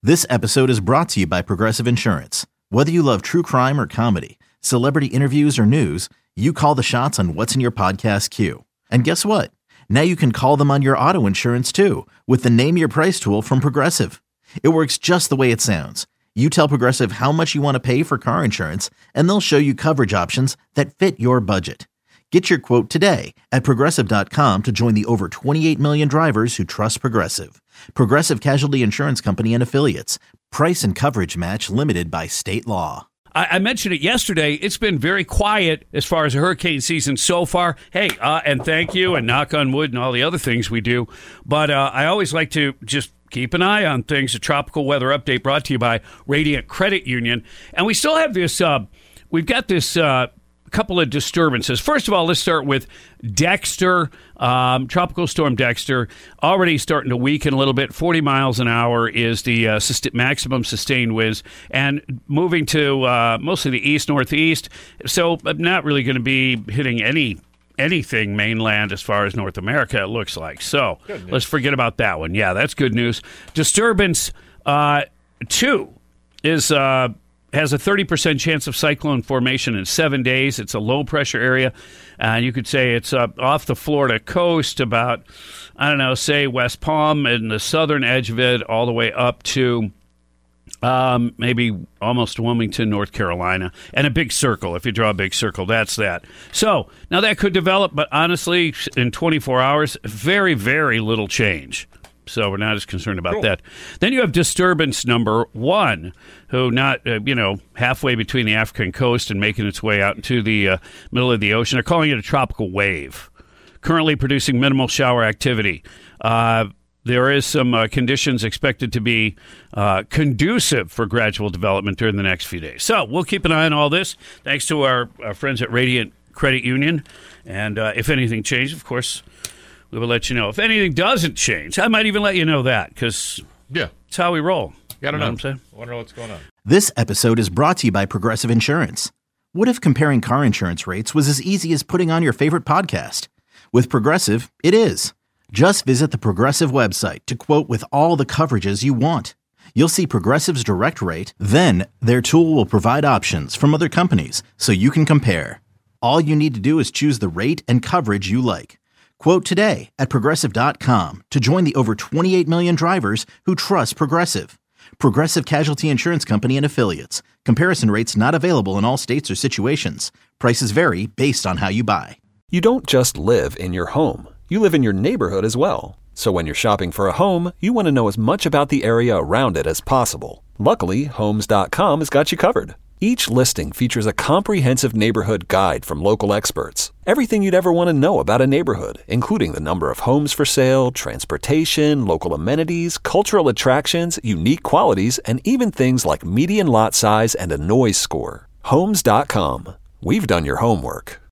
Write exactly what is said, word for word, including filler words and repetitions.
This episode is brought to you by Progressive Insurance. Whether you love true crime or comedy, celebrity interviews or news, you call the shots on what's in your podcast queue. And guess what? Now you can call them on your auto insurance too with the Name Your Price tool from Progressive. It works just the way it sounds. You tell Progressive how much you want to pay for car insurance, and they'll show you coverage options that fit your budget. Get your quote today at Progressive dot com to join the over twenty-eight million drivers who trust Progressive. Progressive Casualty Insurance Company and Affiliates. Price and coverage match limited by state law. I, I mentioned it yesterday. It's been very quiet as far as the hurricane season so far. Hey, uh, and thank you, and knock on wood and all the other things we do. But uh, I always like to just keep an eye on things. A tropical weather update brought to you by Radiant Credit Union. And we still have this, uh, we've got this uh, couple of disturbances. First of all, let's start with Dexter, um, Tropical Storm Dexter, already starting to weaken a little bit. forty miles an hour is the uh, sust- maximum sustained winds, and moving to uh, mostly the east-northeast. So not really going to be hitting any anything mainland as far as North America, it looks like. So let's forget about that one. Yeah, that's good news. Disturbance uh, two is uh, has a thirty percent chance of cyclone formation in seven days. It's a low-pressure area. And uh, you could say it's uh, off the Florida coast about, I don't know, say West Palm and the southern edge of it all the way up to Um, maybe almost Wilmington, North Carolina, and a big circle. If you draw a big circle, that's that. So now that could develop, but honestly, in twenty-four hours, very, very little change. So we're not as concerned about cool. that. Then you have disturbance number one, who not, uh, you know, halfway between the African coast and making its way out into the uh, middle of the ocean. They're calling it a tropical wave, currently producing minimal shower activity. Uh There is some uh, conditions expected to be uh, conducive for gradual development during the next few days. So we'll keep an eye on all this, thanks to our, our friends at Radiant Credit Union. And uh, if anything changes, of course, we will let you know. If anything doesn't change, I might even let you know that, because yeah, it's how we roll. You gotta you know, know. what I'm saying? I wonder what's going on. This episode is brought to you by Progressive Insurance. What if comparing car insurance rates was as easy as putting on your favorite podcast? With Progressive, it is. Just visit the Progressive website to quote with all the coverages you want. You'll see Progressive's direct rate, then their tool will provide options from other companies so you can compare. All you need to do is choose the rate and coverage you like. Quote today at Progressive dot com to join the over twenty-eight million drivers who trust Progressive. Progressive Casualty Insurance Company and Affiliates. Comparison rates not available in all states or situations. Prices vary based on how you buy. You don't just live in your home. You live in your neighborhood as well. So when you're shopping for a home, you want to know as much about the area around it as possible. Luckily, Homes dot com has got you covered. Each listing features a comprehensive neighborhood guide from local experts. Everything you'd ever want to know about a neighborhood, including the number of homes for sale, transportation, local amenities, cultural attractions, unique qualities, and even things like median lot size and a noise score. Homes dot com. We've done your homework.